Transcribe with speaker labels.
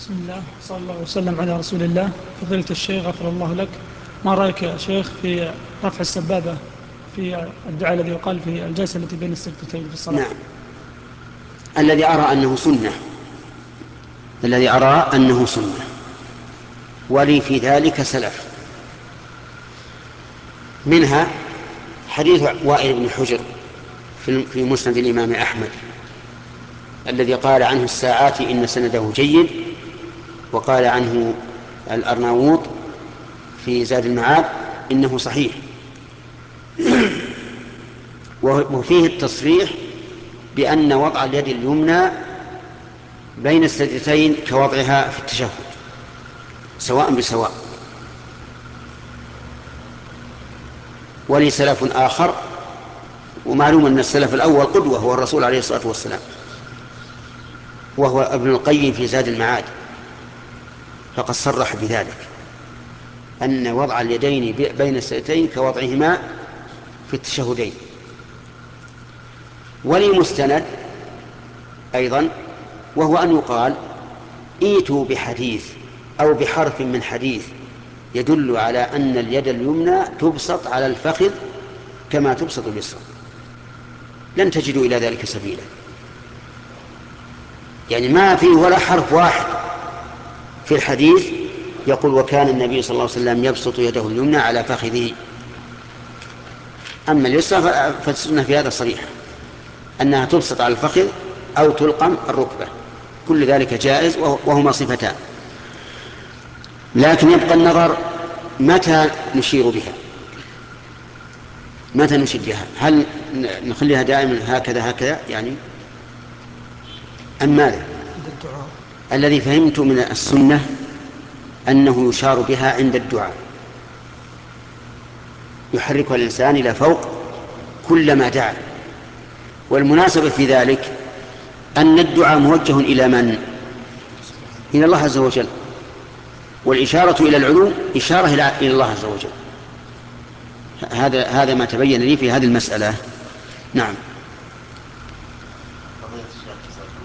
Speaker 1: بسم الله صلى الله وسلم على رسول الله. فضيلة الشيخ غفر الله لك، ما رأيك يا شيخ في رفع السبابة في الدعاء الذي يقال في الجلسة التي بين السجدتين في الصلاة؟
Speaker 2: نعم. الذي أرى أنه سنة ولي في ذلك سلف، منها حديث وائل بن حجر في مسند الإمام أحمد الذي قال عنه الساعات إن سنده جيد، وقال عنه الأرناؤوط في زاد المعاد إنه صحيح. وفيه التصريح بأن وضع اليد اليمنى بين السجدتين كوضعها في التشهد سواء بسواء. ولي سلف آخر، ومعلوم أن السلف الأول قدوة هو الرسول عليه الصلاة والسلام، وهو ابن القيم في زاد المعاد، فقد صرح بذلك أن وضع اليدين بين السجدتين كوضعهما في التشهدين. ولي مستند أيضا، وهو أن يقال ائتوا بحديث أو بحرف من حديث يدل على أن اليد اليمنى تبسط على الفخذ كما تبسط اليسرى، لن تجدوا إلى ذلك سبيلا. يعني ما فيه ولا حرف واحد في الحديث يقول وكان النبي صلى الله عليه وسلم يبسط يده اليمنى على فخذه. أما اليسرى فالسنة في هذا صريحة أنها تبسط على الفخذ أو تلقم الركبة، كل ذلك جائز وهما صفتان. لكن يبقى النظر متى نشير بها، متى نشير بها، هل نخليها دائما هكذا يعني أم ماذا؟ الذي فهمت من السنة أنه يشار بها عند الدعاء، يحركها الإنسان إلى فوق كلما دعا. والمناسبة في ذلك أن الدعاء موجه إلى من؟ إلى الله عز وجل، والإشارة إلى العلو إشارة إلى الله عز وجل. هذا ما تبين لي في هذه المسألة. نعم.